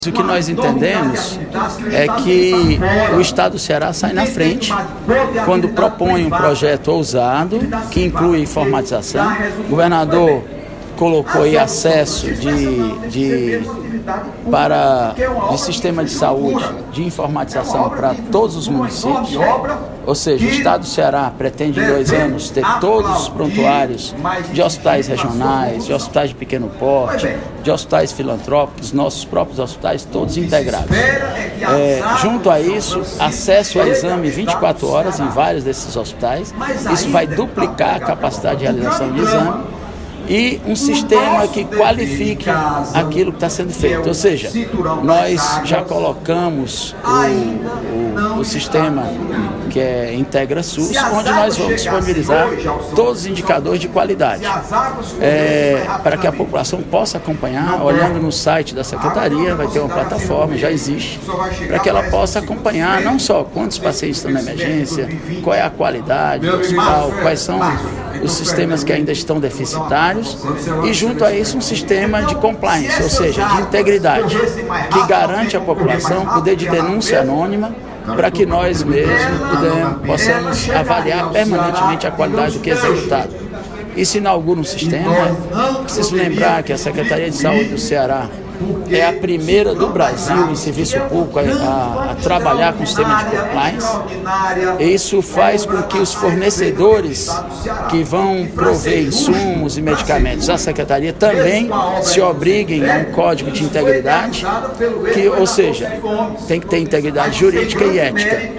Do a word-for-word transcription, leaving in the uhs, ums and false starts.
O que nós entendemos é que o Estado do Ceará sai na frente quando propõe um projeto ousado que inclui informatização. O governador colocou aí acesso de, de, para, de sistema de saúde, de informatização para todos os municípios. Ou seja, o Estado do Ceará pretende em dois anos ter todos os prontuários de hospitais regionais, de hospitais de pequeno porte, de hospitais filantrópicos, nossos próprios hospitais, todos integrados. É, junto a isso, acesso a exame vinte e quatro horas em vários desses hospitais. Isso vai duplicar a capacidade de realização de exame. E um sistema que qualifique aquilo que está sendo feito. Ou seja, nós já colocamos o, o, o sistema que é Integra SUS, onde nós vamos disponibilizar todos os indicadores de qualidade, é, para que a população possa acompanhar, olhando no site da Secretaria, vai ter uma plataforma, já existe, para que ela possa acompanhar não só quantos pacientes estão na emergência, qual é a qualidade do hospital, quais são os sistemas que ainda estão deficitários, e junto a isso um sistema de compliance, ou seja, de integridade, que garante à população poder de denúncia anônima, para que nós mesmos podemos, possamos avaliar permanentemente a qualidade do que é executado. Isso inaugura um sistema. Preciso lembrar que a Secretaria de Saúde do Ceará é a primeira do Brasil em serviço público a, a, a trabalhar com o sistema de compliance. E isso faz com que os fornecedores que vão prover insumos e medicamentos à Secretaria também se obriguem a um código de integridade, que, ou seja, tem que ter integridade jurídica e ética.